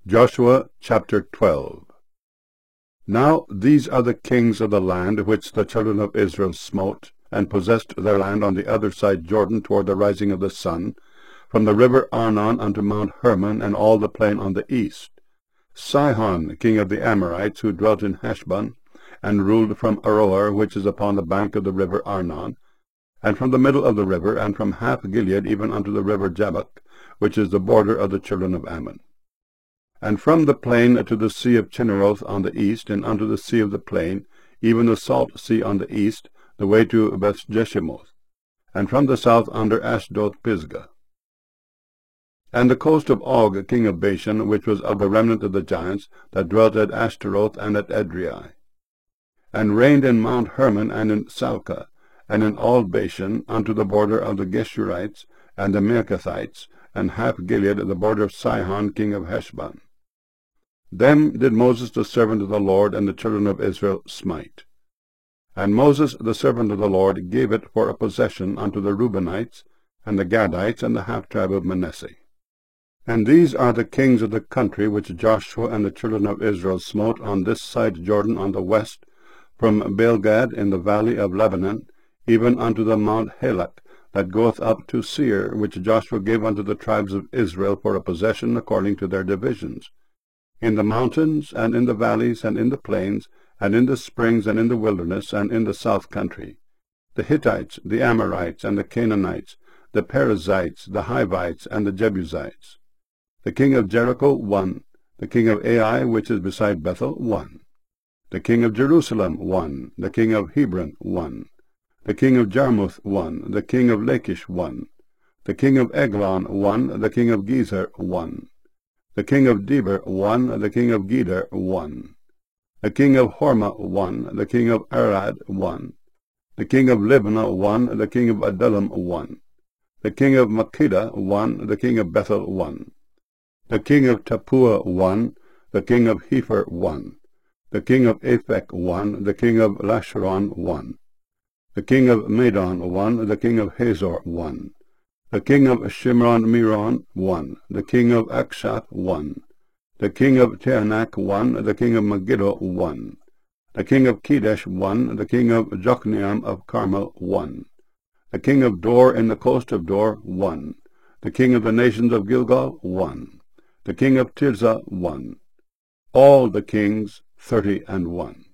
Joshua chapter 12. Now these are the kings of the land which the children of Israel smote, and possessed their land on the other side Jordan toward the rising of the sun, from the river Arnon unto Mount Hermon, and all the plain on the east. Sihon king of the Amorites, who dwelt in Heshbon, and ruled from Aroer, which is upon the bank of the river Arnon, and from the middle of the river, and from half Gilead even unto the river Jabbok, which is the border of the children of Ammon. And from the plain to the sea of Chinneroth on the east, and unto the sea of the plain, even the salt sea on the east, the way to Bethjeshimoth, and from the south under Ashdoth Pisgah. And the coast of Og king of Bashan, which was of the remnant of the giants, that dwelt at Ashtaroth and at Edrei, and reigned in Mount Hermon and in Salcah, and in all Bashan, unto the border of the Geshurites and the Maacathites, and half Gilead, the border of Sihon king of Heshbon. Them did Moses the servant of the Lord and the children of Israel smite. And Moses the servant of the Lord gave it for a possession unto the Reubenites, and the Gadites, and the half-tribe of Manasseh. And these are the kings of the country which Joshua and the children of Israel smote on this side Jordan on the west, from Baalgad in the valley of Lebanon, even unto the Mount Halak, that goeth up to Seir, which Joshua gave unto the tribes of Israel for a possession according to their divisions, in the mountains, and in the valleys, and in the plains, and in the springs, and in the wilderness, and in the south country, the Hittites, the Amorites, and the Canaanites, the Perizzites, the Hivites, and the Jebusites. The king of Jericho won, the king of Ai, which is beside Bethel, won. The king of Jerusalem won, the king of Hebron won. The king of Jarmuth won, the king of Lachish won. The king of Eglon won, the king of Gezer won. The king of Deber won, the king of Geder won. The king of Hormah won, the king of Arad won. The king of Libnah won, the king of Adullam won. The king of Makkedah won, the king of Bethel won. The king of Tappuah won, the king of Hepher won. The king of Aphek won, the king of Lasharon won. The king of Madon won, the king of Hazor won. The king of Shimron-Meron won, the king of Akshaph won. The king of Teanak won, the king of Megiddo won. The king of Kedesh won, the king of Jokneam of Carmel won. The king of Dor in the coast of Dor won. The king of the nations of Gilgal won. The king of Tirzah won. All the kings 31.